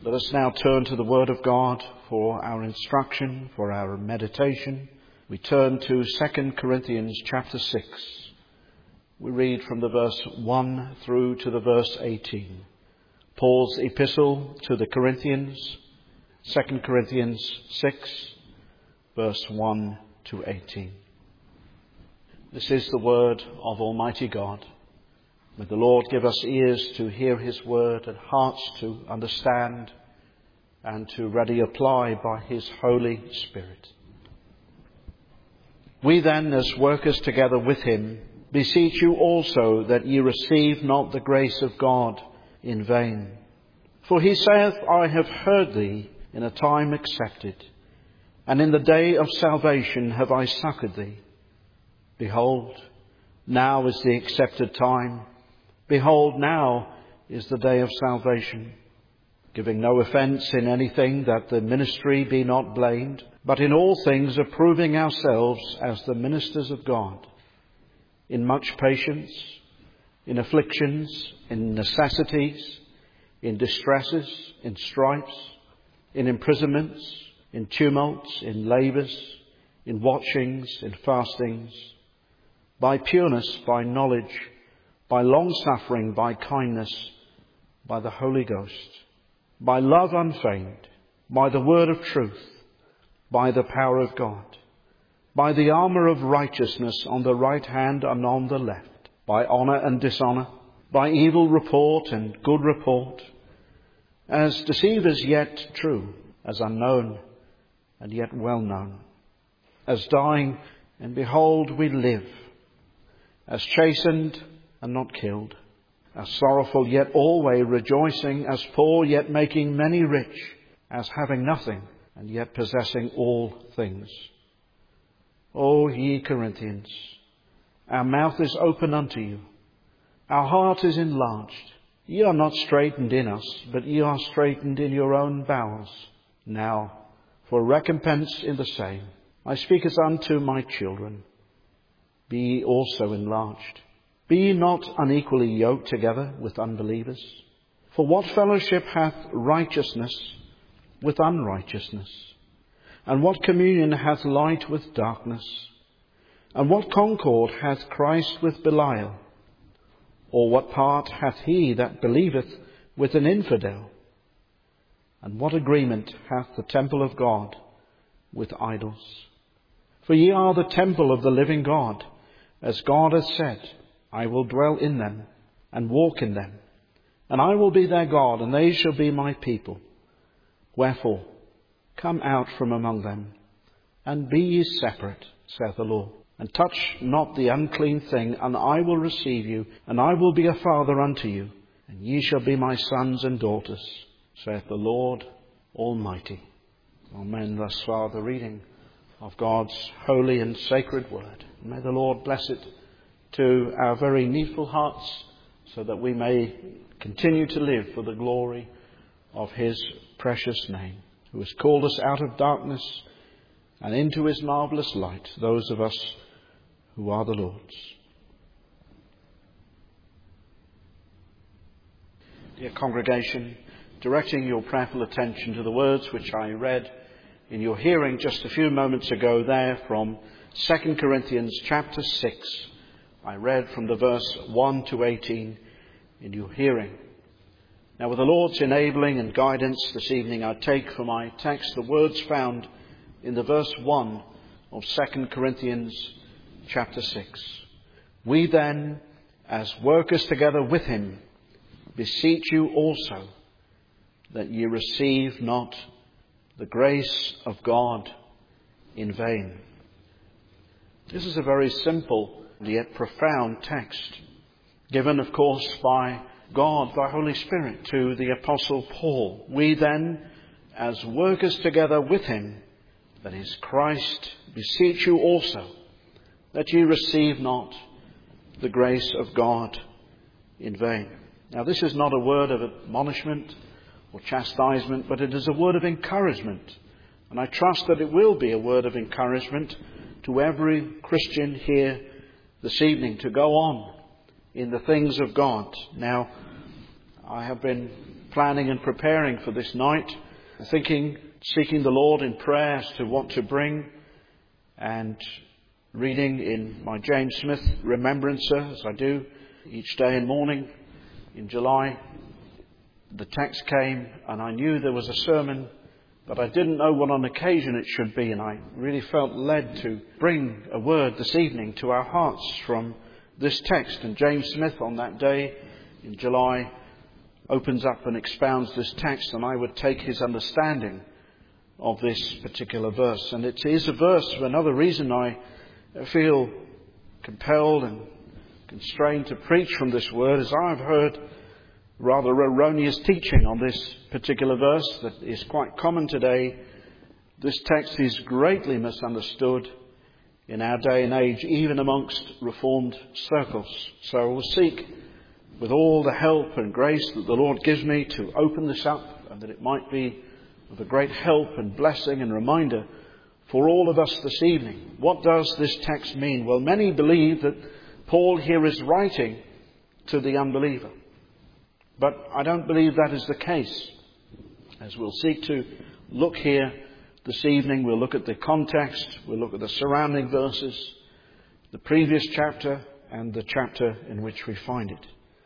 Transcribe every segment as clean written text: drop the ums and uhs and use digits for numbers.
Let us now turn to the Word of God for our instruction, for our meditation. We turn to 2 Corinthians chapter 6. We read from the verse 1 through to the verse 18. Paul's epistle to the Corinthians, 2 Corinthians 6, verse 1 to 18. This is the word of Almighty God. May the Lord give us ears to hear His word and hearts to understand and to ready apply by His Holy Spirit. We then, as workers together with Him, beseech you also that ye receive not the grace of God in vain. For He saith, I have heard thee in a time accepted, and in the day of salvation have I succoured thee. Behold, now is the accepted time. Behold, now is the day of salvation. Giving no offence in anything, that the ministry be not blamed, but in all things approving ourselves as the ministers of God, in much patience, in afflictions, in necessities, in distresses, in stripes, in imprisonments, in tumults, in labours, in watchings, in fastings, by pureness, by knowledge, by long-suffering, by kindness, by the Holy Ghost, by love unfeigned, by the word of truth, by the power of God, by the armour of righteousness on the right hand and on the left, by honour and dishonour, by evil report and good report, as deceivers yet true, as unknown and yet well known, as dying and behold we live, as chastened and not killed, as sorrowful yet always rejoicing, as poor yet making many rich, as having nothing and yet possessing all things. O ye Corinthians, our mouth is open unto you, our heart is enlarged. Ye are not straitened in us, but ye are straitened in your own bowels. Now, for recompense in the same, I speak as unto my children. Be ye also enlarged. Be ye not unequally yoked together with unbelievers? For what fellowship hath righteousness with unrighteousness? And what communion hath light with darkness? And what concord hath Christ with Belial? Or what part hath he that believeth with an infidel? And what agreement hath the temple of God with idols? For ye are the temple of the living God, as God hath said, I will dwell in them and walk in them, and I will be their God, and they shall be my people. Wherefore, come out from among them, and be ye separate, saith the Lord, and touch not the unclean thing, and I will receive you, and I will be a father unto you, and ye shall be my sons and daughters, saith the Lord Almighty. Amen. Thus far the reading of God's holy and sacred word. May the Lord bless it to our very needful hearts, so that we may continue to live for the glory of His precious name, who has called us out of darkness and into His marvellous light, those of us who are the Lord's. Dear congregation, directing your prayerful attention to the words which I read in your hearing just a few moments ago there from 2 Corinthians chapter 6. I read from the verse 1 to 18 in your hearing. Now, with the Lord's enabling and guidance this evening, I take for my text the words found in the verse 1 of 2 Corinthians chapter 6. We then, as workers together with Him, beseech you also that ye receive not the grace of God in vain. This is a very simple yet profound text, given, of course, by God, by Holy Spirit, to the Apostle Paul. We then, as workers together with Him, that is Christ, beseech you also that ye receive not the grace of God in vain. Now, this is not a word of admonishment or chastisement, but it is a word of encouragement. And I trust that it will be a word of encouragement to every Christian here this evening to go on in the things of God. Now, I have been planning and preparing for this night, thinking, seeking the Lord in prayer as to what to bring, and reading in my James Smith Remembrancer, as I do each day and morning in July. The text came and I knew there was a sermon, but I didn't know what on occasion it should be, and I really felt led to bring a word this evening to our hearts from this text. And James Smith on that day in July opens up and expounds this text, and I would take his understanding of this particular verse. And it is a verse for another reason I feel compelled and constrained to preach from this word, as I've heard rather erroneous teaching on this particular verse that is quite common today. This text is greatly misunderstood in our day and age, even amongst Reformed circles. So I will seek, with all the help and grace that the Lord gives me, to open this up, and that it might be of a great help and blessing and reminder for all of us this evening. What does this text mean? Well, many believe that Paul here is writing to the unbeliever. But I don't believe that is the case. As we'll seek to look here this evening, we'll look at the context, we'll look at the surrounding verses, the previous chapter and the chapter in which we find it.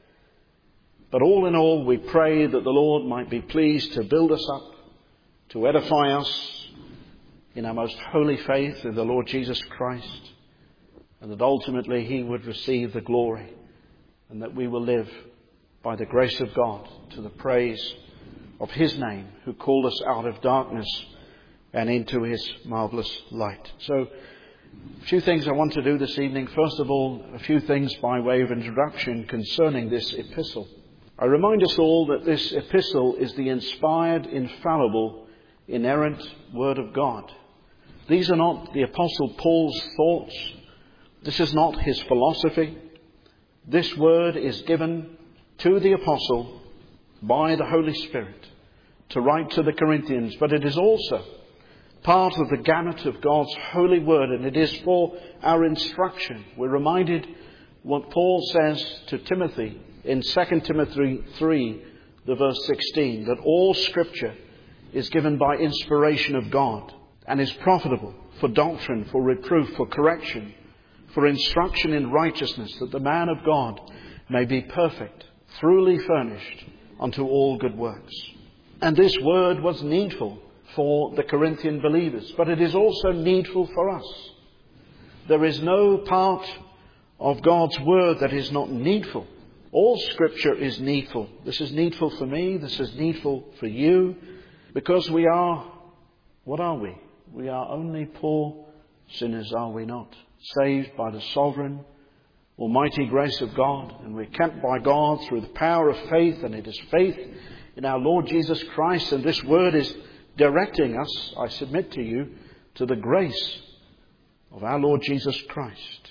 But all in all, we pray that the Lord might be pleased to build us up, to edify us in our most holy faith in the Lord Jesus Christ, and that ultimately He would receive the glory, and that we will live by the grace of God to the praise of His name, who called us out of darkness and into His marvellous light. So, a few things I want to do this evening. First of all, a few things by way of introduction concerning this epistle. I remind us all that this epistle is the inspired, infallible, inerrant Word of God. These are not the Apostle Paul's thoughts. This is not his philosophy. This word is given to the Apostle by the Holy Spirit to write to the Corinthians, but it is also part of the gamut of God's holy word, and it is for our instruction. We're reminded what Paul says to Timothy in 2 Timothy 3, the verse 16, that all Scripture is given by inspiration of God and is profitable for doctrine, for reproof, for correction, for instruction in righteousness, that the man of God may be perfect, thoroughly furnished unto all good works. And this word was needful for the Corinthian believers, but it is also needful for us. There is no part of God's word that is not needful. All Scripture is needful. This is needful for me. This is needful for you, because we are, what are we? We are only poor sinners, are we not? Saved by the sovereign, almighty grace of God, and we're kept by God through the power of faith, and it is faith in our Lord Jesus Christ, and this word is directing us, I submit to you, to the grace of our Lord Jesus Christ.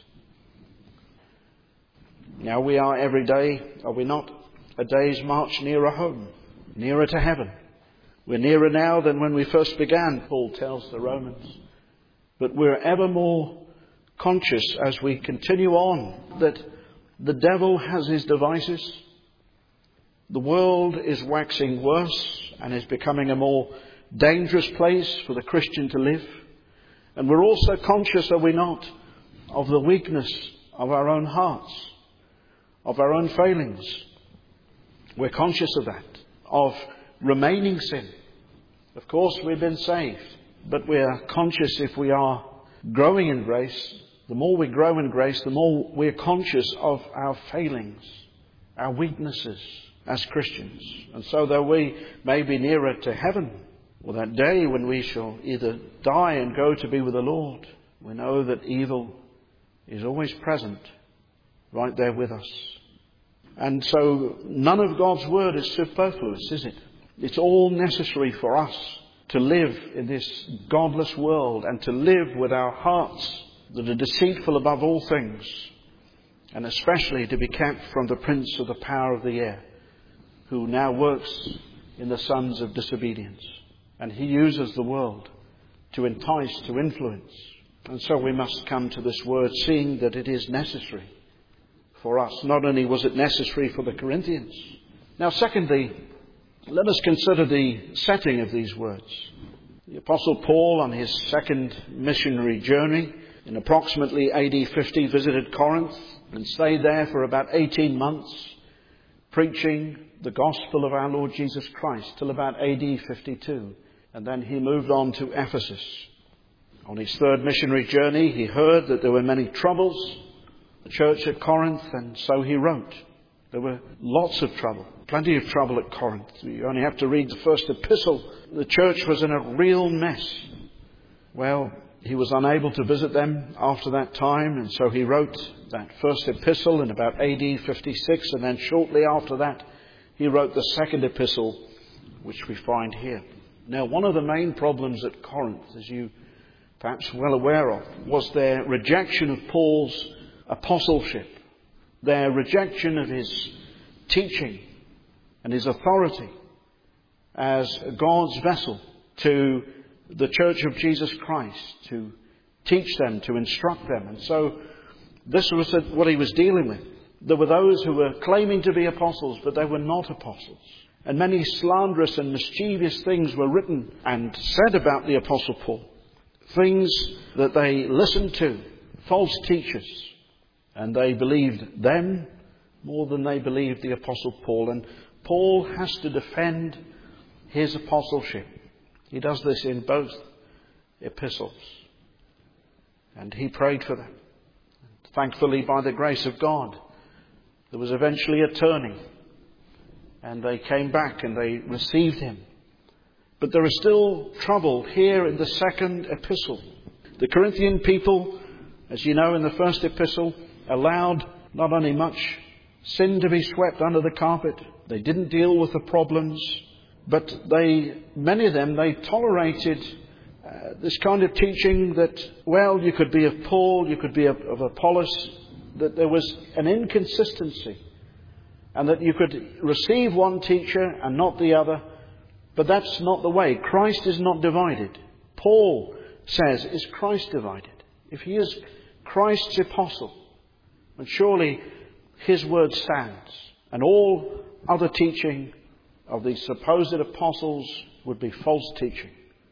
Now we are every day, are we not, a day's march nearer home, nearer to heaven. We're nearer now than when we first began, Paul tells the Romans. But we're ever more conscious as we continue on that the devil has his devices. The world is waxing worse and is becoming a more dangerous place for the Christian to live. And we're also conscious, are we not, of the weakness of our own hearts, of our own failings. We're conscious of that, of remaining sin. Of course, we've been saved, but we're conscious if we are growing in grace. The more we grow in grace, the more we're conscious of our failings, our weaknesses as Christians. And so though we may be nearer to heaven, or that day when we shall either die and go to be with the Lord, we know that evil is always present right there with us. And so none of God's word is superfluous, is it? It's all necessary for us to live in this godless world, and to live with our hearts that are deceitful above all things, and especially to be kept from the prince of the power of the air, who now works in the sons of disobedience. And he uses the world to entice, to influence. And so we must come to this word, seeing that it is necessary for us. Not only was it necessary for the Corinthians. Now, secondly, Let us consider the setting of these words. The Apostle Paul, on his second missionary journey in approximately AD 50, visited Corinth and stayed there for about 18 months, preaching the gospel of our Lord Jesus Christ till about AD 52. And then he moved on to Ephesus. On his third missionary journey, he heard that there were many troubles, the church at Corinth, and so he wrote. There were lots of trouble, plenty of trouble at Corinth. You only have to read the first epistle. The church was in a real mess. Well, he was unable to visit them after that time, and so he wrote that first epistle in about AD 56, and then shortly after that, he wrote the second epistle, which we find here. Now, one of the main problems at Corinth, as you perhaps well aware of, was their rejection of Paul's apostleship, their rejection of his teaching and his authority as God's vessel to the Church of Jesus Christ, to teach them, to instruct them. And so this was what he was dealing with. There were those who were claiming to be apostles, but they were not apostles. And many slanderous and mischievous things were written and said about the Apostle Paul. Things that they listened to, false teachers. And they believed them more than they believed the Apostle Paul. And Paul has to defend his apostleship. He does this in both epistles. And he prayed for them. Thankfully, by the grace of God, there was eventually a turning. And they came back and they received him. But there is still trouble here in the second epistle. The Corinthian people, as you know in the first epistle, allowed not only much sin to be swept under the carpet, they didn't deal with the problems, but many of them, they tolerated this kind of teaching that, well, you could be of Paul, you could be of Apollos, that there was an inconsistency, and that you could receive one teacher and not the other. But that's not the way. Christ is not divided. Paul says, is Christ divided? If he is Christ's apostle, and surely his word stands, and all other teaching of the supposed apostles would be false teaching.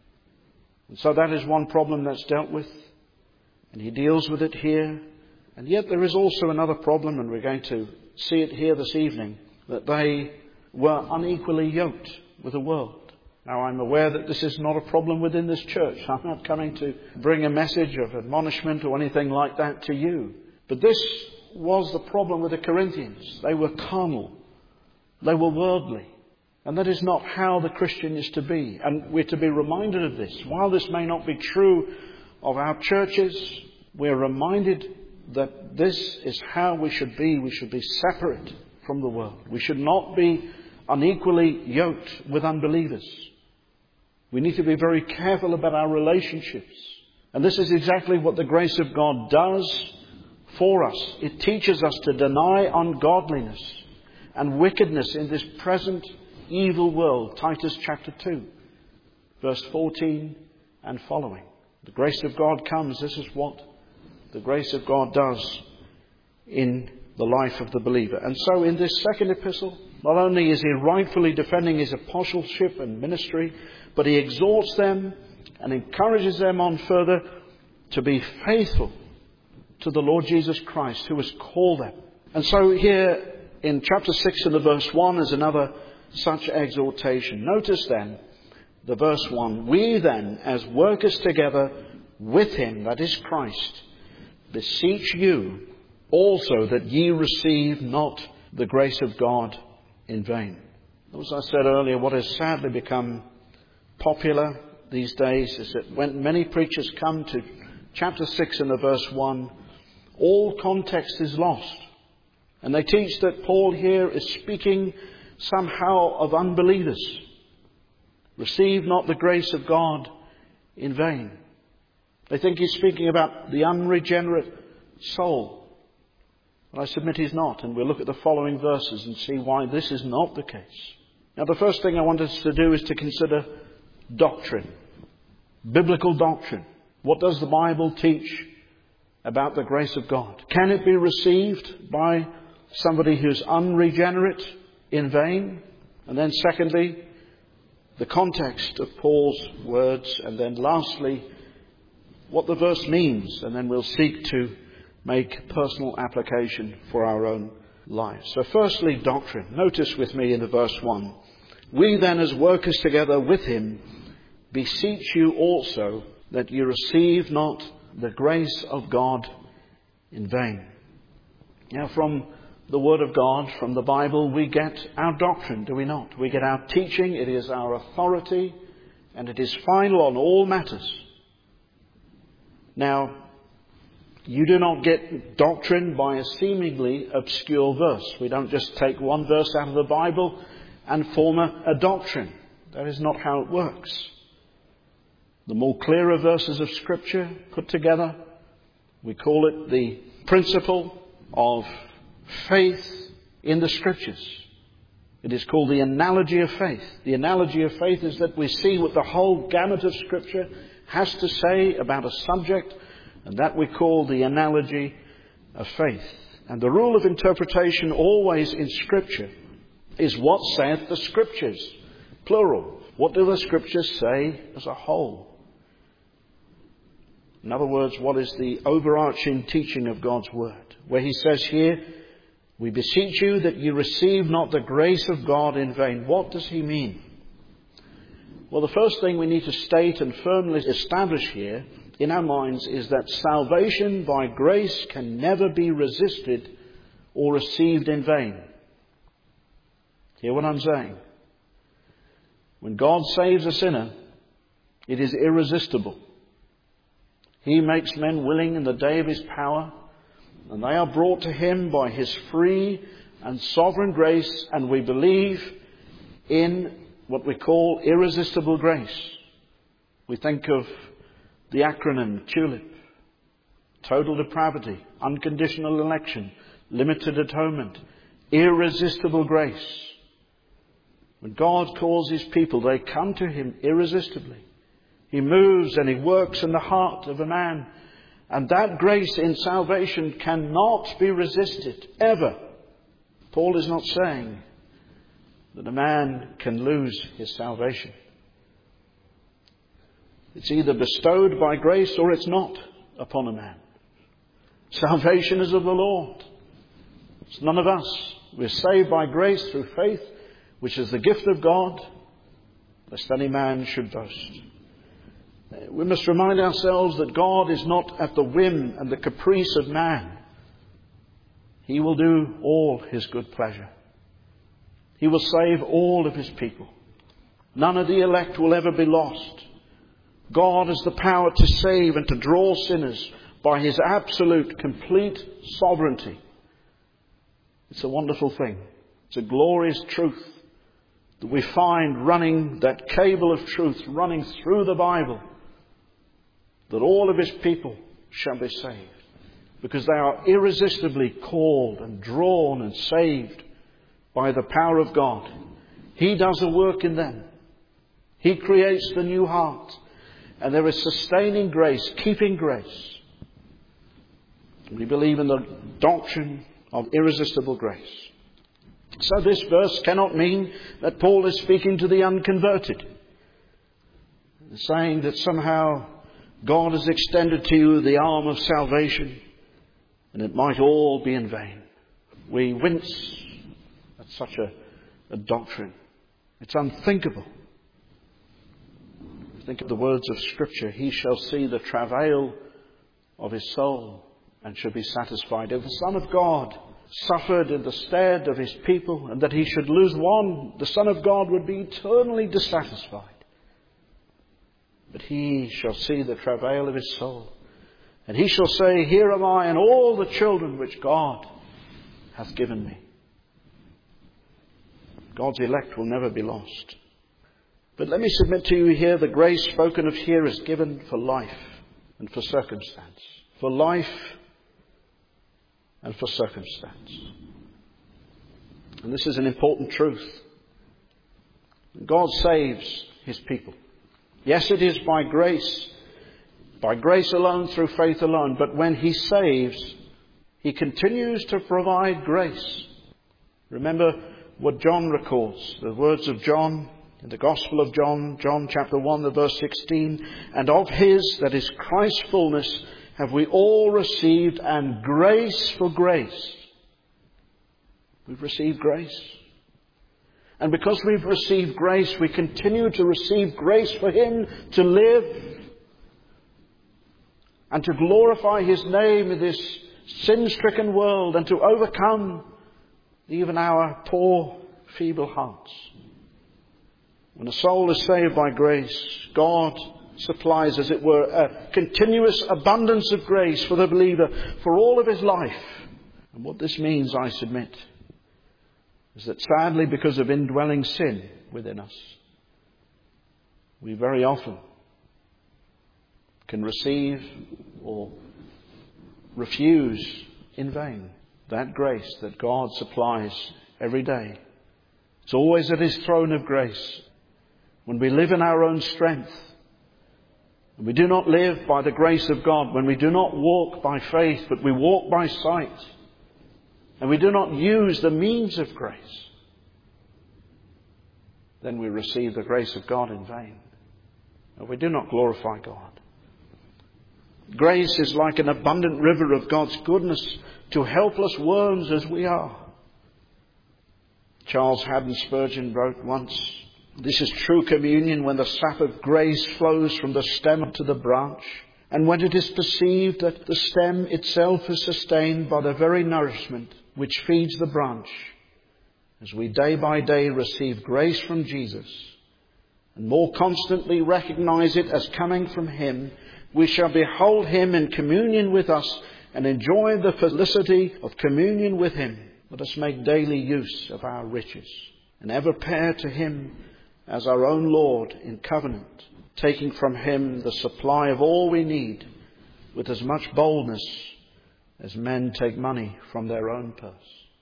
And so that is one problem that's dealt with, and he deals with it here. And yet there is also another problem, and we're going to see it here this evening, that they were unequally yoked with the world. Now, I'm aware that this is not a problem within this church. I'm not coming to bring a message of admonishment or anything like that to you. But this was the problem with the Corinthians. They were carnal. They were worldly. And that is not how the Christian is to be. And we're to be reminded of this. While this may not be true of our churches, we're reminded that this is how we should be. We should be separate from the world. We should not be unequally yoked with unbelievers. We need to be very careful about our relationships. And this is exactly what the grace of God does for us. It teaches us to deny ungodliness and wickedness in this present evil world. Titus chapter 2, verse 14 and following. The grace of God comes. This is what the grace of God does in the life of the believer. And so in this second epistle, not only is he rightfully defending his apostleship and ministry, but he exhorts them and encourages them on further to be faithful to the Lord Jesus Christ, who has called them. And so here in chapter 6 and the verse 1 is another such exhortation. Notice then the verse 1. We then, as workers together with him, that is Christ, beseech you also that ye receive not the grace of God in vain. As I said earlier, what has sadly become popular these days is that when many preachers come to chapter 6 and the verse 1, all context is lost. And they teach that Paul here is speaking somehow of unbelievers. Receive not the grace of God in vain. They think he's speaking about the unregenerate soul. But I submit he's not. And we'll look at the following verses and see why this is not the case. Now, the first thing I want us to do is to consider doctrine. Biblical doctrine. What does the Bible teach about the grace of God? Can it be received by somebody who's unregenerate in vain? And then secondly, the context of Paul's words. And then lastly, what the verse means. And then we'll seek to make personal application for our own lives. So firstly, doctrine. Notice with me in the verse 1. We then, as workers together with him, beseech you also that you receive not the grace of God in vain. Now, from the Word of God, from the Bible, we get our doctrine, do we not? We get our teaching, it is our authority, and it is final on all matters. Now, you do not get doctrine by a seemingly obscure verse. We don't just take one verse out of the Bible and form a doctrine. That is not how it works. The more clearer verses of Scripture put together, we call it the principle of faith in the Scriptures. It is called the analogy of faith. The analogy of faith is that we see what the whole gamut of Scripture has to say about a subject, and that we call the analogy of faith. And the rule of interpretation always in Scripture is what saith the Scriptures, plural. What do the Scriptures say as a whole? In other words, what is the overarching teaching of God's Word? Where he says here, we beseech you that you receive not the grace of God in vain. What does he mean? Well, the first thing we need to state and firmly establish here in our minds is that salvation by grace can never be resisted or received in vain. Hear what I'm saying? When God saves a sinner, it is irresistible. He makes men willing in the day of his power, and they are brought to him by his free and sovereign grace, and we believe in what we call irresistible grace. We think of the acronym TULIP: total depravity, unconditional election, limited atonement, irresistible grace. When God calls his people, they come to him irresistibly. He moves and he works in the heart of a man. And that grace in salvation cannot be resisted, ever. Paul is not saying that a man can lose his salvation. It's either bestowed by grace or it's not upon a man. Salvation is of the Lord. It's none of us. We're saved by grace through faith, which is the gift of God, lest any man should boast. We must remind ourselves that God is not at the whim and the caprice of man. He will do all his good pleasure. He will save all of his people. None of the elect will ever be lost. God has the power to save and to draw sinners by his absolute, complete sovereignty. It's a wonderful thing. It's a glorious truth that we find running, that cable of truth running through the Bible, that all of his people shall be saved, because they are irresistibly called and drawn and saved by the power of God. He does a work in them. He creates the new heart, and there is sustaining grace, keeping grace. We believe in the doctrine of irresistible grace. So this verse cannot mean that Paul is speaking to the unconverted, saying that somehow God has extended to you the arm of salvation and it might all be in vain. We wince at such a doctrine. It's unthinkable. Think of the words of Scripture. He shall see the travail of his soul and shall be satisfied. If the Son of God suffered in the stead of his people, and that he should lose one, the Son of God would be eternally dissatisfied. But he shall see the travail of his soul, and he shall say, here am I and all the children which God hath given me. God's elect will never be lost. But let me submit to you here, the grace spoken of here is given for life and for circumstance. For life and for circumstance. And this is an important truth. God saves his people. Yes, it is by grace alone, through faith alone. But when he saves, he continues to provide grace. Remember what John records, the words of John in the Gospel of John, John chapter 1, the verse 16, and of his, that is Christ's fullness, have we all received, and grace for grace. We've received grace. And because we've received grace, we continue to receive grace for Him to live and to glorify His name in this sin-stricken world and to overcome even our poor, feeble hearts. When a soul is saved by grace, God supplies, as it were, a continuous abundance of grace for the believer for all of his life. And what this means, I submit, is that sadly, because of indwelling sin within us, we very often can receive or refuse in vain that grace that God supplies every day. It's always at His throne of grace. When we live in our own strength, and we do not live by the grace of God, when we do not walk by faith, but we walk by sight, and we do not use the means of grace, then we receive the grace of God in vain, and we do not glorify God. Grace is like an abundant river of God's goodness to helpless worms as we are. Charles Haddon Spurgeon wrote once, "This is true communion when the sap of grace flows from the stem to the branch, and when it is perceived that the stem itself is sustained by the very nourishment which feeds the branch. As we day by day receive grace from Jesus, and more constantly recognize it as coming from Him, we shall behold Him in communion with us and enjoy the felicity of communion with Him. Let us make daily use of our riches, and ever pair to Him as our own Lord in covenant, taking from Him the supply of all we need with as much boldness as men take money from their own purse."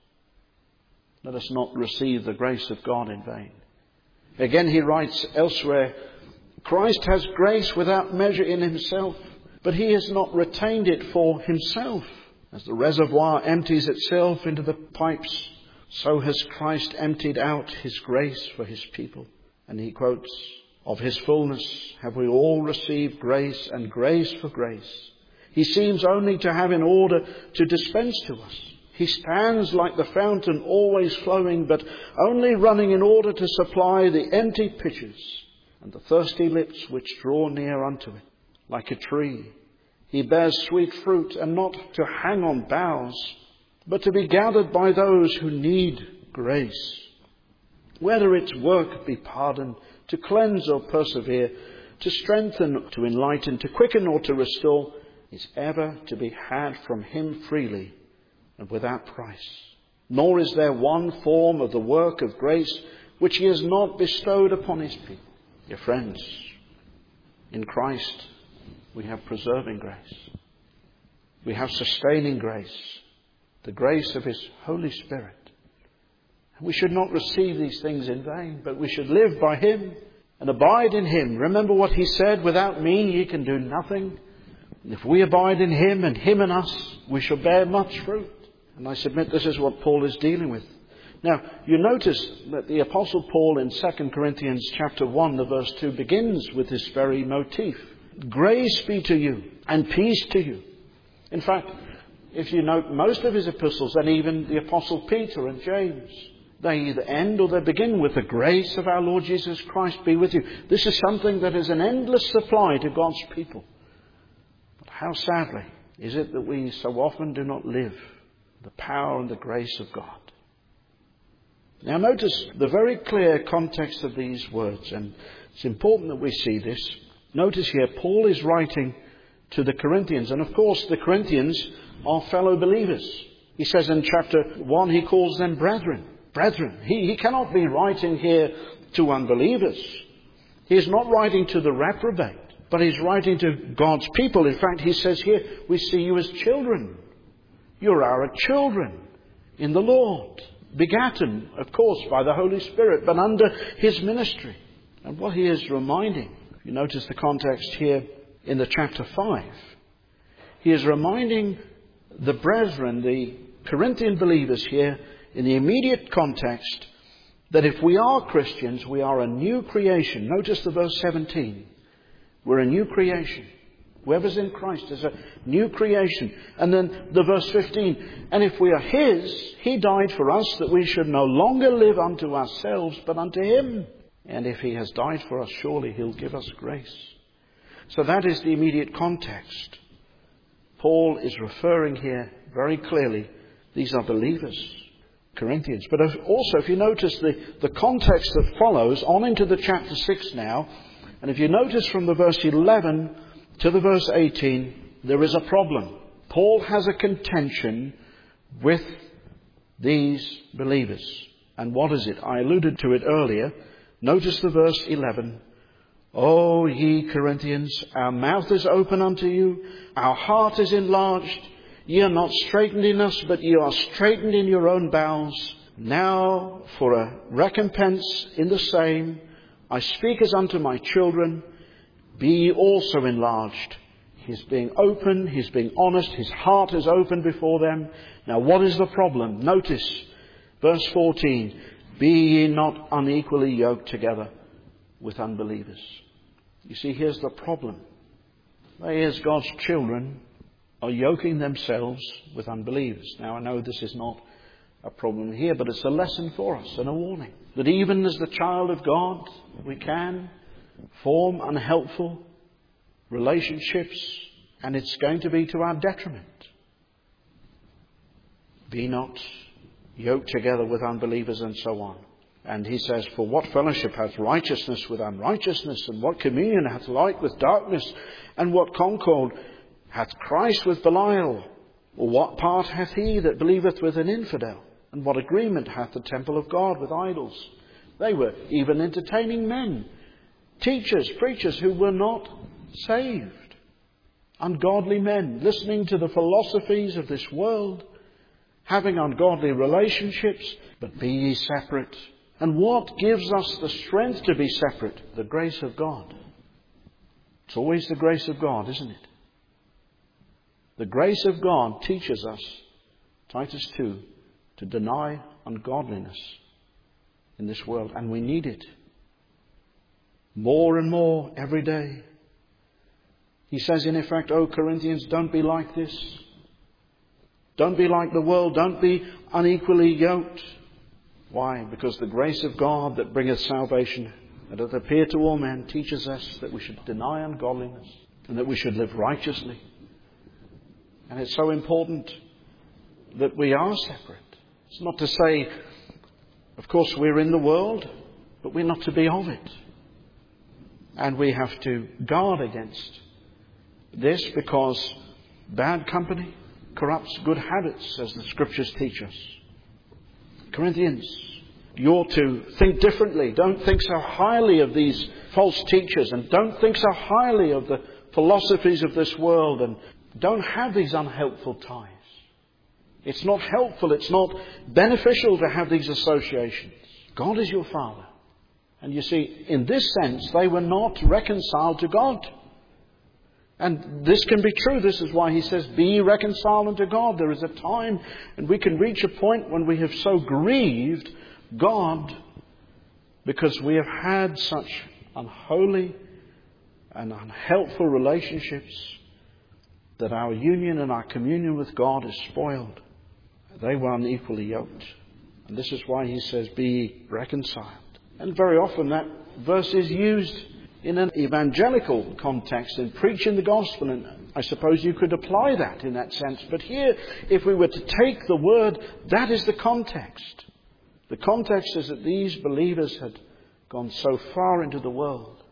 Let us not receive the grace of God in vain. Again, he writes elsewhere, "Christ has grace without measure in Himself, but He has not retained it for Himself. As the reservoir empties itself into the pipes, so has Christ emptied out His grace for His people." And he quotes, "Of His fullness have we all received grace and grace for grace. He seems only to have in order to dispense to us. He stands like the fountain always flowing, but only running in order to supply the empty pitchers and the thirsty lips which draw near unto it. Like a tree, He bears sweet fruit, and not to hang on boughs, but to be gathered by those who need grace. Whether its work be pardon, to cleanse or persevere, to strengthen, to enlighten, to quicken or to restore, is ever to be had from Him freely and without price. Nor is there one form of the work of grace which He has not bestowed upon His people." Dear friends, in Christ we have preserving grace. We have sustaining grace, the grace of His Holy Spirit. We should not receive these things in vain, but we should live by Him and abide in Him. Remember what He said, "Without me ye can do nothing." If we abide in Him and Him in us, we shall bear much fruit. And I submit this is what Paul is dealing with. Now, you notice that the Apostle Paul in 2 Corinthians chapter 1, the verse 2, begins with this very motif. "Grace be to you and peace to you." In fact, if you note most of his epistles, and even the Apostle Peter and James, they either end or they begin with "the grace of our Lord Jesus Christ be with you." This is something that is an endless supply to God's people. But how sadly is it that we so often do not live the power and the grace of God. Now notice the very clear context of these words, and it's important that we see this. Notice here, Paul is writing to the Corinthians, and of course the Corinthians are fellow believers. He says in chapter 1, he calls them brethren. Brethren. He cannot be writing here to unbelievers. He is not writing to the reprobate, but he's writing to God's people. In fact, he says here, we see you as children. You're our children in the Lord. Begotten, of course, by the Holy Spirit, but under His ministry. And what he is reminding, if you notice the context here in the chapter 5, he is reminding the brethren, the Corinthian believers here, in the immediate context, that if we are Christians, we are a new creation. Notice the verse 17. We're a new creation. Whoever's in Christ is a new creation. And then the verse 15. And if we are His, He died for us that we should no longer live unto ourselves, but unto Him. And if He has died for us, surely He'll give us grace. So that is the immediate context. Paul is referring here very clearly. These are believers, Corinthians. But also, if you notice the context that follows on into the chapter 6 now, and if you notice from the verse 11 to the verse 18, there is a problem. Paul has a contention with these believers. And what is it? I alluded to it earlier. Notice the verse 11. O ye Corinthians, our mouth is open unto you, our heart is enlarged. Ye are not straitened in us, but ye are straitened in your own bowels. Now for a recompense in the same, I speak as unto my children, be ye also enlarged. He's being open, he's being honest, his heart is open before them. Now what is the problem? Notice verse 14, be ye not unequally yoked together with unbelievers. You see, here's the problem. They, as God's children, are yoking themselves with unbelievers. Now, I know this is not a problem here, but it's a lesson for us and a warning. That even as the child of God, we can form unhelpful relationships, and it's going to be to our detriment. Be not yoked together with unbelievers, and so on. And he says, for what fellowship hath righteousness with unrighteousness? And what communion hath light with darkness? And what concord hath Christ with Belial? Or what part hath he that believeth with an infidel? And what agreement hath the temple of God with idols? They were even entertaining men, teachers, preachers who were not saved. Ungodly men, listening to the philosophies of this world, having ungodly relationships, but be ye separate. And what gives us the strength to be separate? The grace of God. It's always the grace of God, isn't it? The grace of God teaches us, Titus 2, to deny ungodliness in this world. And we need it more and more every day. He says, in effect, O Corinthians, don't be like this. Don't be like the world. Don't be unequally yoked. Why? Because the grace of God that bringeth salvation, that doth appear to all men, teaches us that we should deny ungodliness and that we should live righteously. And it's so important that we are separate. It's not to say, of course, we're in the world, but we're not to be of it. And we have to guard against this, because bad company corrupts good habits, as the Scriptures teach us. Corinthians, you ought to think differently. Don't think so highly of these false teachers, and don't think so highly of the philosophies of this world, and don't have these unhelpful ties. It's not helpful, it's not beneficial to have these associations. God is your Father. And you see, in this sense, they were not reconciled to God. And this can be true. This is why he says, be ye reconciled unto God. There is a time, and we can reach a point when we have so grieved God because we have had such unholy and unhelpful relationships that our union and our communion with God is spoiled. They were unequally yoked. And this is why he says, be ye reconciled. And very often that verse is used in an evangelical context, in preaching the gospel, and I suppose you could apply that in that sense. But here, if we were to take the word, that is the context. The context is that these believers had gone so far into the world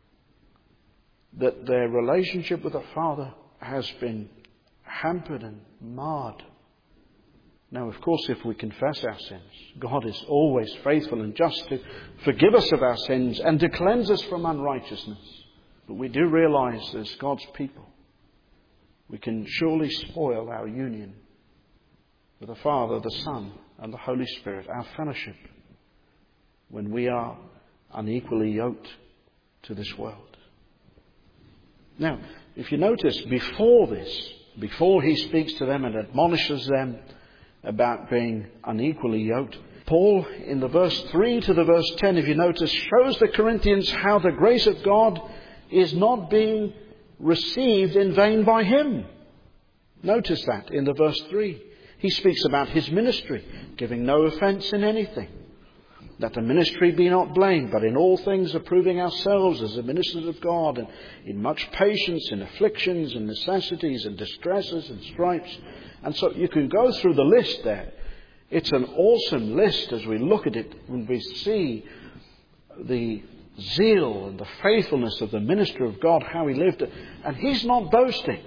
that their relationship with the Father has been hampered and marred. Now, of course, if we confess our sins, God is always faithful and just to forgive us of our sins and to cleanse us from unrighteousness. But we do realize, as God's people, we can surely spoil our union with the Father, the Son, and the Holy Spirit, our fellowship, when we are unequally yoked to this world. Now, if you notice, before this, before he speaks to them and admonishes them about being unequally yoked, Paul, in the verse 3 to the verse 10, if you notice, shows the Corinthians how the grace of God is not being received in vain by him. Notice that in the verse 3. He speaks about his ministry, giving no offence in anything. That the ministry be not blamed, but in all things approving ourselves as the ministers of God, and in much patience, in afflictions, and necessities, and distresses, and stripes. And so you can go through the list there. It's an awesome list as we look at it, when we see the zeal and the faithfulness of the minister of God, how he lived. And he's not boasting.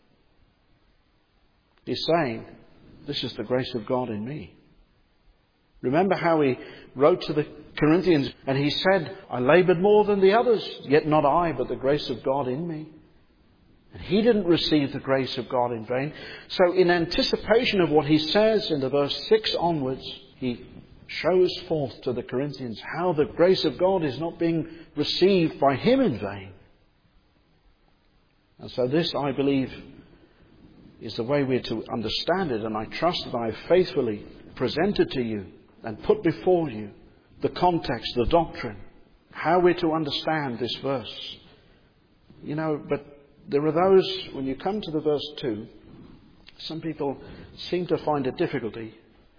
He's saying, this is the grace of God in me. Remember how he wrote to the Corinthians and he said, I laboured more than the others, yet not I, but the grace of God in me. And he didn't receive the grace of God in vain. So in anticipation of what he says in the verse 6 onwards, he shows forth to the Corinthians how the grace of God is not being received by him in vain. And so this, I believe, is the way we're to understand it, and I trust that I have faithfully presented to you and put before you the context, the doctrine, how we're to understand this verse. But there are those, when you come to the verse 2, some people seem to find a difficulty,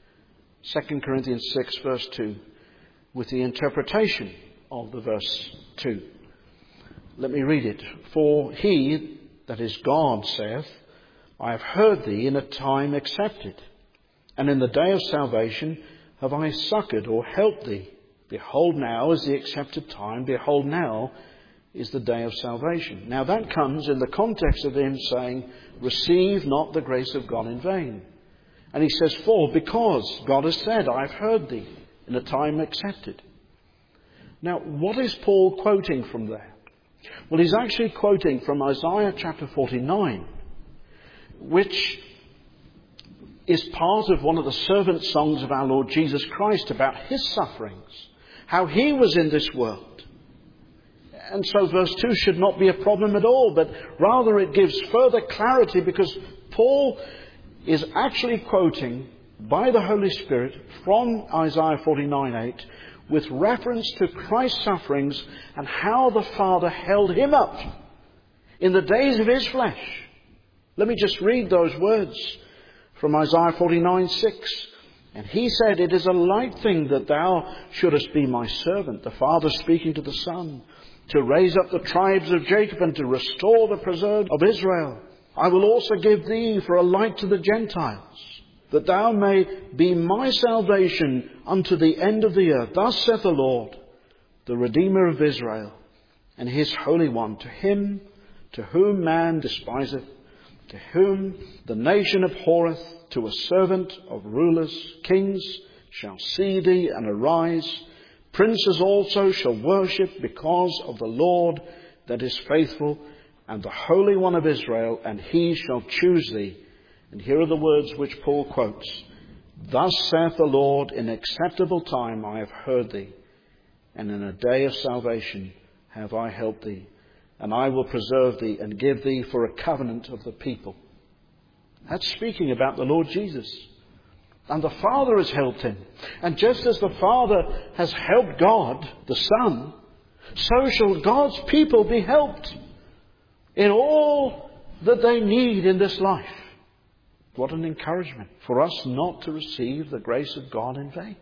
2 Corinthians 6 verse 2, with the interpretation of the verse 2. Let me read it. For he, that is God, saith, I have heard thee in a time accepted, and in the day of salvation have I succoured or helped thee. Behold, now is the accepted time. Behold, now is the day of salvation. Now that comes in the context of him saying, receive not the grace of God in vain. And he says, because God has said, I have heard thee in a time accepted. Now, what is Paul quoting from there? Well, he's actually quoting from Isaiah chapter 49. Which is part of one of the servant songs of our Lord Jesus Christ about his sufferings, how he was in this world. And so verse 2 should not be a problem at all, but rather it gives further clarity, because Paul is actually quoting by the Holy Spirit from Isaiah 49:8 with reference to Christ's sufferings and how the Father held him up in the days of his flesh. Let me just read those words from Isaiah 49:6. And he said, it is a light thing that thou shouldest be my servant, the Father speaking to the Son, to raise up the tribes of Jacob and to restore the preserved of Israel. I will also give thee for a light to the Gentiles, that thou may be my salvation unto the end of the earth. Thus saith the Lord, the Redeemer of Israel, and his Holy One, to him to whom man despiseth, to whom the nation abhorreth, to a servant of rulers, kings shall see thee and arise. Princes also shall worship because of the Lord that is faithful, and the Holy One of Israel, and he shall choose thee. And here are the words which Paul quotes. Thus saith the Lord, in acceptable time I have heard thee, and in a day of salvation have I helped thee. And I will preserve thee and give thee for a covenant of the people. That's speaking about the Lord Jesus. And the Father has helped him. And just as the Father has helped God, the Son, so shall God's people be helped in all that they need in this life. What an encouragement for us not to receive the grace of God in vain.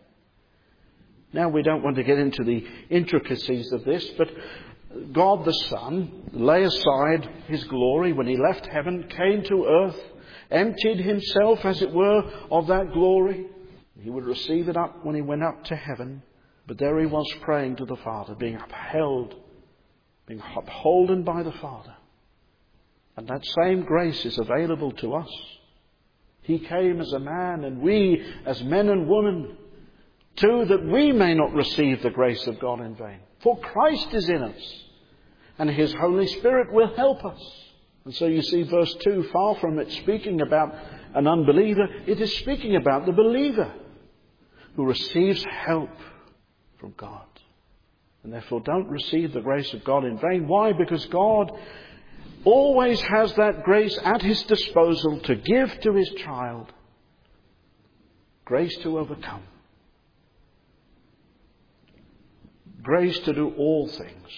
Now, we don't want to get into the intricacies of this, but God the Son lay aside his glory when he left heaven, came to earth, emptied himself, as it were, of that glory. He would receive it up when he went up to heaven. But there he was praying to the Father, being upheld, being upholden by the Father. And that same grace is available to us. He came as a man, and we as men and women, too, that we may not receive the grace of God in vain. For Christ is in us, and his Holy Spirit will help us. And so you see verse 2, far from it speaking about an unbeliever, it is speaking about the believer who receives help from God. And therefore don't receive the grace of God in vain. Why? Because God always has that grace at his disposal to give to his child. Grace to overcome. grace to do all things.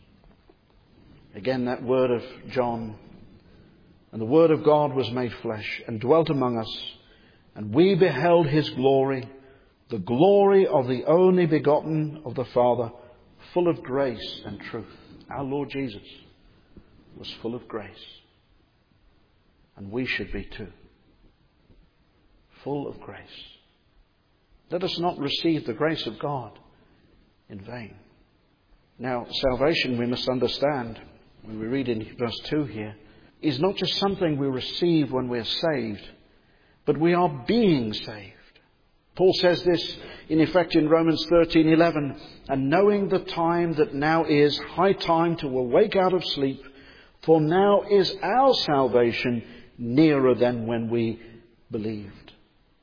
Again, that word of John. And the Word of God was made flesh and dwelt among us. And we beheld His glory, the glory of the only begotten of the Father, full of grace and truth. Our Lord Jesus was full of grace. And we should be too. Full of grace. Let us not receive the grace of God in vain. Now, salvation, we must understand, when we read in verse 2 here, is not just something we receive when we're saved, but we are being saved. Paul says this in effect in Romans 13:11, and knowing the time that now is high time to awake out of sleep, for now is our salvation nearer than when we believed.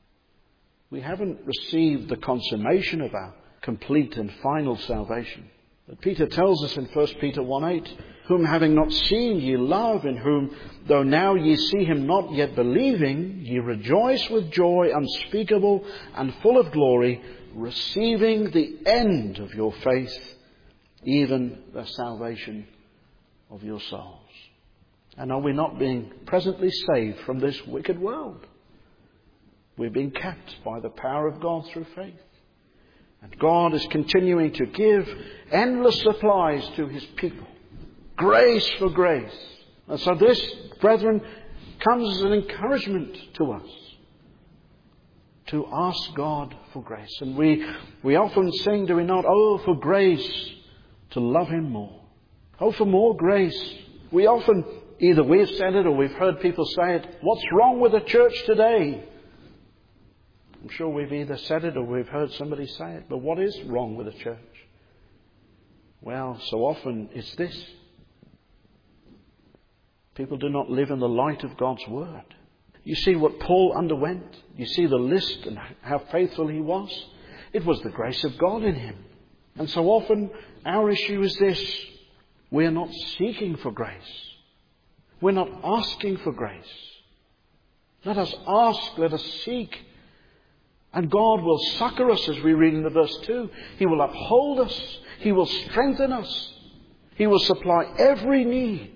We haven't received the consummation of our complete and final salvation. But Peter tells us in 1 Peter 1:8, whom having not seen ye love, in whom though now ye see him not, yet believing, ye rejoice with joy unspeakable and full of glory, receiving the end of your faith, even the salvation of your souls. And are we not being presently saved from this wicked world? We're being kept by the power of God through faith. And God is continuing to give endless supplies to His people. Grace for grace. And so this, brethren, comes as an encouragement to us to ask God for grace. And we often sing, do we not? Oh, for grace to love Him more. Oh, for more grace. We often, either we've said it or we've heard people say it, what's wrong with the church today? I'm sure we've either said it or we've heard somebody say it. But what is wrong with the church? Well, so often it's this. People do not live in the light of God's Word. You see what Paul underwent. You see the list and how faithful he was. It was the grace of God in him. And so often our issue is this. We are not seeking for grace. We're not asking for grace. Let us ask, let us seek. And God will succor us, as we read in the verse 2. He will uphold us. He will strengthen us. He will supply every need.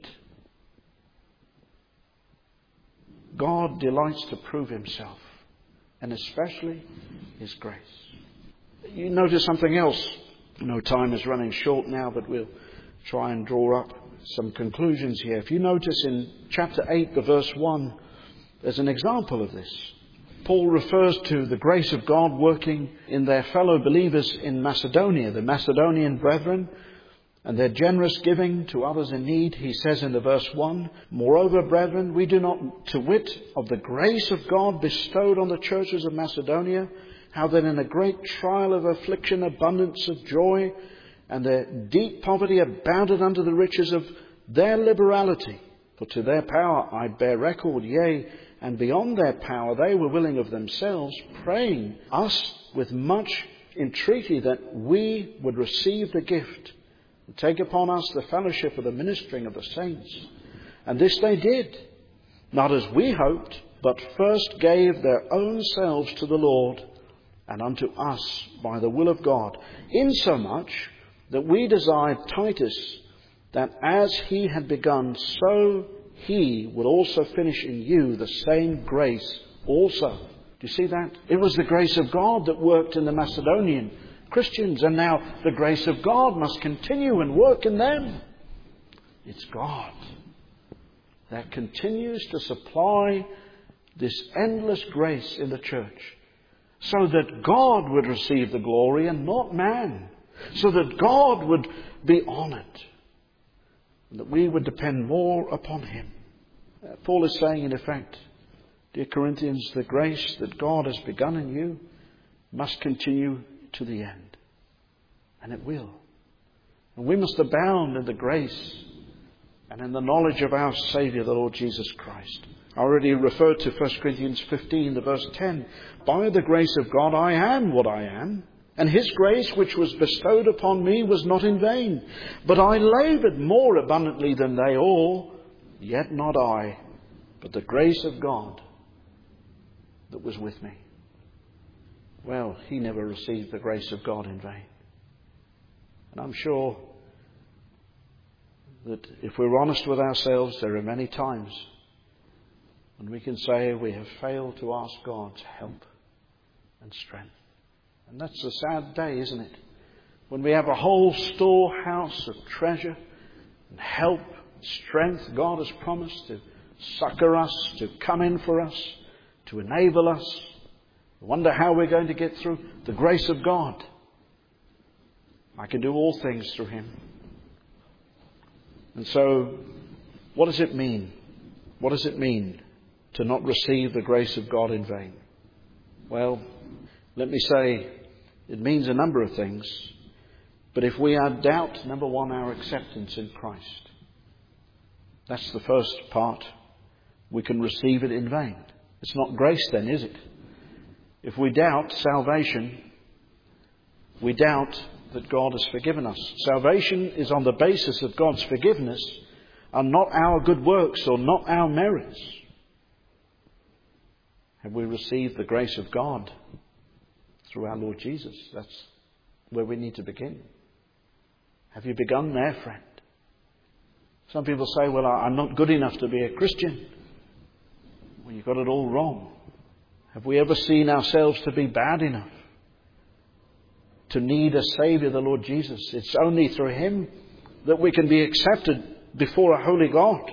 God delights to prove Himself, and especially His grace. You notice something else. No, time is running short now, but we'll try and draw up some conclusions here. If you notice in chapter 8, the verse 1, there's an example of this. Paul refers to the grace of God working in their fellow believers in Macedonia, the Macedonian brethren, and their generous giving to others in need. He says in the verse 1, moreover, brethren, we do not to wit of the grace of God bestowed on the churches of Macedonia, how that in a great trial of affliction, abundance of joy, and their deep poverty abounded unto the riches of their liberality. For to their power I bear record, yea, and beyond their power they were willing of themselves, praying us with much entreaty that we would receive the gift, and take upon us the fellowship of the ministering of the saints. And this they did, not as we hoped, but first gave their own selves to the Lord, and unto us by the will of God, insomuch that we desired Titus, that as he had begun, so he would also finish in you the same grace also. Do you see that? It was the grace of God that worked in the Macedonian Christians, and now the grace of God must continue and work in them. It's God that continues to supply this endless grace in the church, so that God would receive the glory and not man, so that God would be honoured, and that we would depend more upon Him. Paul is saying, in effect, dear Corinthians, the grace that God has begun in you must continue to the end. And it will. And we must abound in the grace and in the knowledge of our Saviour, the Lord Jesus Christ. I already referred to 1 Corinthians 15, the verse 10. By the grace of God I am what I am. And His grace which was bestowed upon me was not in vain. But I laboured more abundantly than they all. Yet not I, but the grace of God that was with me. Well, he never received the grace of God in vain. And I'm sure that if we're honest with ourselves, there are many times when we can say we have failed to ask God's help and strength. And that's a sad day, isn't it? When we have a whole storehouse of treasure and help, strength God has promised to succor us, to come in for us, to enable us. We wonder how we're going to get through. The grace of God. I can do all things through Him. And so, what does it mean? What does it mean to not receive the grace of God in vain? Well, let me say, it means a number of things. But if we doubt, number one, our acceptance in Christ. That's the first part. We can receive it in vain. It's not grace then, is it? If we doubt salvation, we doubt that God has forgiven us. Salvation is on the basis of God's forgiveness and not our good works or not our merits. Have we received the grace of God through our Lord Jesus? That's where we need to begin. Have you begun there, friend? Some people say, well, I'm not good enough to be a Christian. Well, you've got it all wrong. Have we ever seen ourselves to be bad enough to need a Saviour, the Lord Jesus? It's only through Him that we can be accepted before a holy God.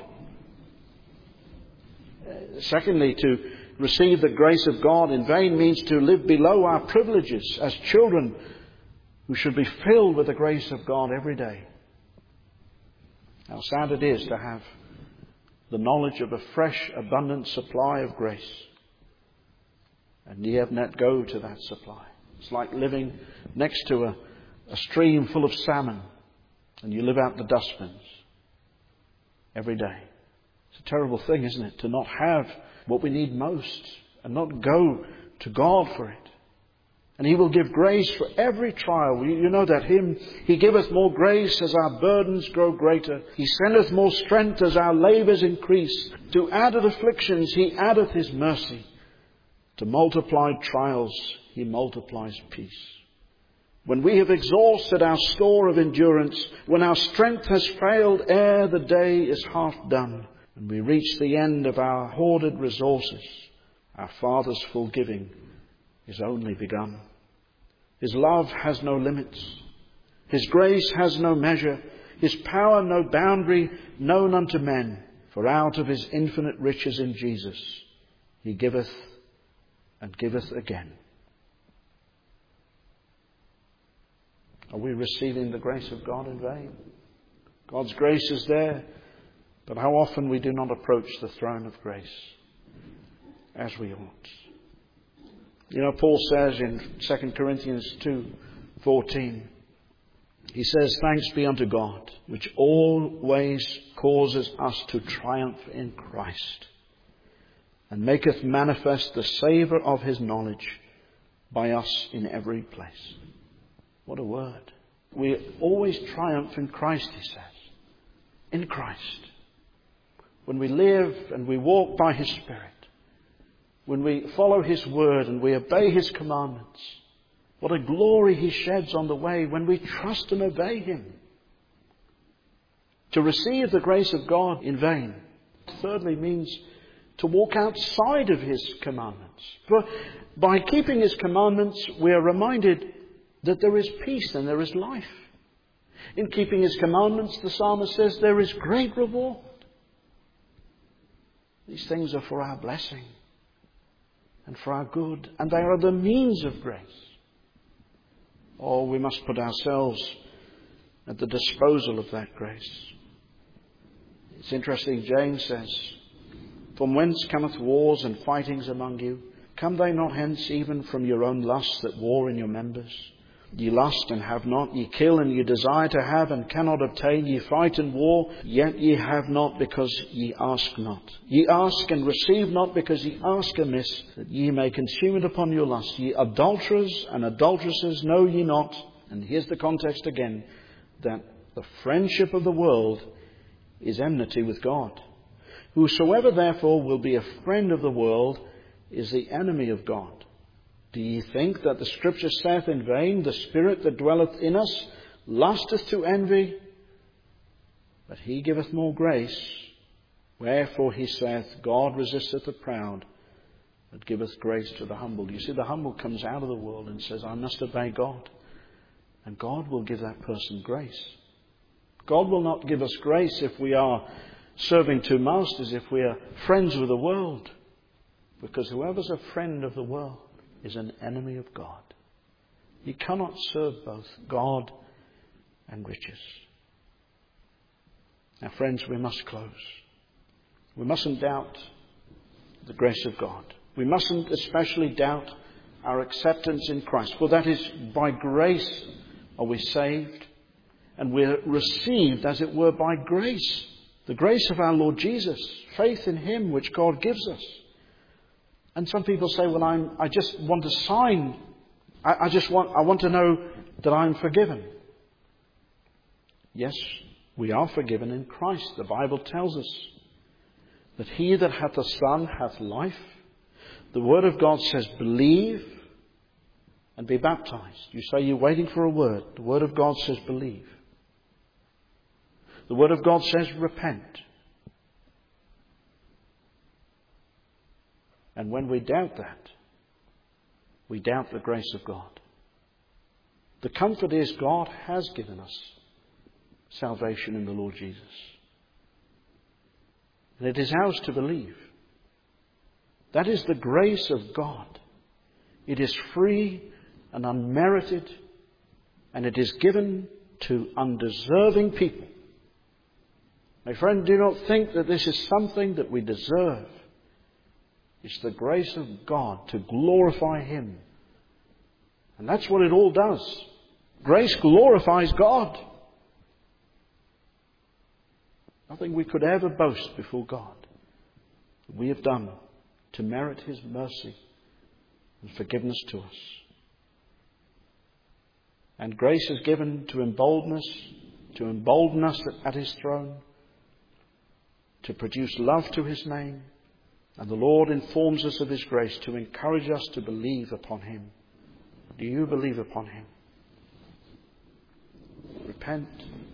Secondly, to receive the grace of God in vain means to live below our privileges as children who should be filled with the grace of God every day. How sad it is to have the knowledge of a fresh, abundant supply of grace and yet not go to that supply. It's like living next to a stream full of salmon and you live out the dustbins every day. It's a terrible thing, isn't it, to not have what we need most and not go to God for it. And He will give grace for every trial. You know that hymn, He giveth more grace as our burdens grow greater. He sendeth more strength as our labours increase. To added afflictions He addeth His mercy. To multiplied trials He multiplies peace. When we have exhausted our store of endurance, when our strength has failed ere the day is half done, and we reach the end of our hoarded resources, our Father's full giving is only begun. His love has no limits. His grace has no measure. His power no boundary known unto men. For out of His infinite riches in Jesus, He giveth and giveth again. Are we receiving the grace of God in vain? God's grace is there, but how often we do not approach the throne of grace as we ought. You know, Paul says in 2 Corinthians 2:14, he says, thanks be unto God, which always causes us to triumph in Christ, and maketh manifest the savour of His knowledge by us in every place. What a word. We always triumph in Christ, he says. In Christ. When we live and we walk by His Spirit. When we follow His word and we obey His commandments. What a glory He sheds on the way when we trust and obey Him. To receive the grace of God in vain, thirdly, means to walk outside of His commandments. For by keeping His commandments, we are reminded that there is peace and there is life. In keeping His commandments, the psalmist says, there is great reward. These things are for our blessing and for our good, and they are the means of grace. Oh, we must put ourselves at the disposal of that grace. It's interesting, James says, from whence cometh wars and fightings among you? Come they not hence even from your own lusts that war in your members? Ye lust and have not, ye kill and ye desire to have and cannot obtain, ye fight and war, yet ye have not because ye ask not. Ye ask and receive not because ye ask amiss, that ye may consume it upon your lust. Ye adulterers and adulteresses, know ye not, and here's the context again, that the friendship of the world is enmity with God. Whosoever therefore will be a friend of the world is the enemy of God. Do ye think that the Scripture saith in vain, the Spirit that dwelleth in us, lusteth to envy, but he giveth more grace. Wherefore he saith, God resisteth the proud, but giveth grace to the humble. You see, the humble comes out of the world and says, I must obey God. And God will give that person grace. God will not give us grace if we are serving two masters, if we are friends with the world. Because whoever's a friend of the world is an enemy of God. You cannot serve both God and riches. Now, friends, we must close. We mustn't doubt the grace of God. We mustn't especially doubt our acceptance in Christ. For that is by grace are we saved, and we're received, as it were, by grace. The grace of our Lord Jesus, faith in Him which God gives us. And some people say, well, I just want to sign. I want to know that I'm forgiven. Yes, we are forgiven in Christ. The Bible tells us that he that hath the Son hath life. The Word of God says, believe and be baptized. You say you're waiting for a word. The Word of God says, believe. The Word of God says, repent. And when we doubt that, we doubt the grace of God. The comfort is God has given us salvation in the Lord Jesus. And it is ours to believe. That is the grace of God. It is free and unmerited, and it is given to undeserving people. My friend, do not think that this is something that we deserve. It's the grace of God to glorify Him. And that's what it all does. Grace glorifies God. Nothing we could ever boast before God that we have done to merit His mercy and forgiveness to us. And grace is given to embolden us at His throne, to produce love to His name. And the Lord informs us of His grace to encourage us to believe upon Him. Do you believe upon Him? Repent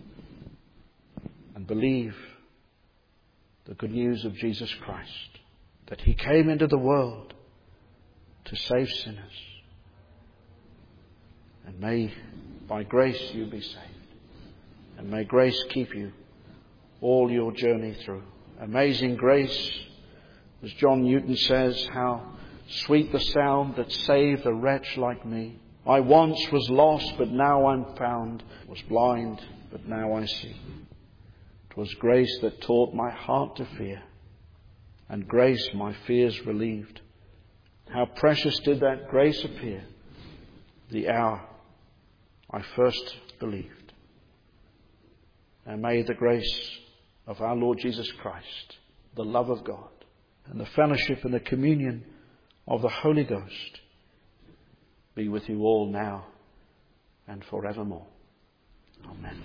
and believe the good news of Jesus Christ, that He came into the world to save sinners. And may by grace you be saved. And may grace keep you all your journey through. Amazing grace, as John Newton says, how sweet the sound that saved a wretch like me. I once was lost, but now I'm found. Was blind, but now I see. 'Twas grace that taught my heart to fear, and grace my fears relieved. How precious did that grace appear the hour I first believed. And may the grace of our Lord Jesus Christ, the love of God, and the fellowship and the communion of the Holy Ghost be with you all now and forevermore. Amen.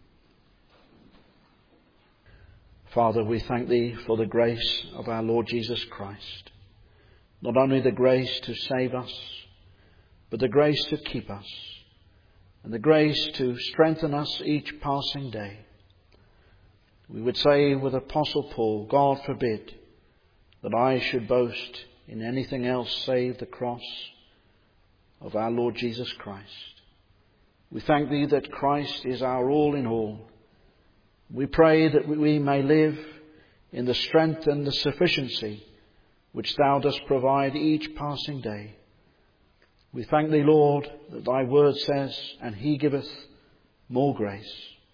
Father, we thank Thee for the grace of our Lord Jesus Christ. Not only the grace to save us, but the grace to keep us, and the grace to strengthen us each passing day. We would say with Apostle Paul, God forbid that I should boast in anything else save the cross of our Lord Jesus Christ. We thank Thee that Christ is our all in all. We pray that we may live in the strength and the sufficiency which Thou dost provide each passing day. We thank Thee, Lord, that Thy word says, and He giveth more grace.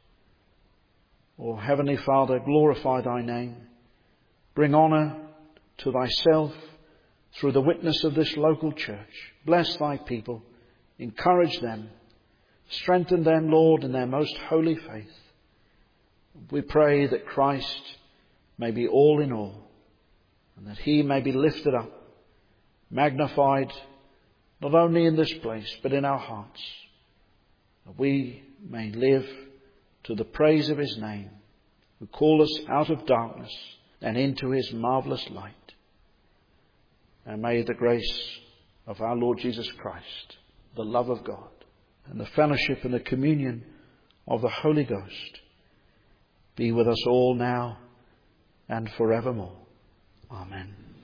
O Heavenly Father, glorify Thy name. Bring honour to Thyself through the witness of this local church. Bless Thy people. Encourage them. Strengthen them, Lord, in their most holy faith. We pray that Christ may be all in all, and that He may be lifted up, magnified, not only in this place, but in our hearts, that we may live to the praise of His name, who called us out of darkness and into His marvellous light. And may the grace of our Lord Jesus Christ, the love of God, and the fellowship and the communion of the Holy Ghost be with us all now and forevermore. Amen.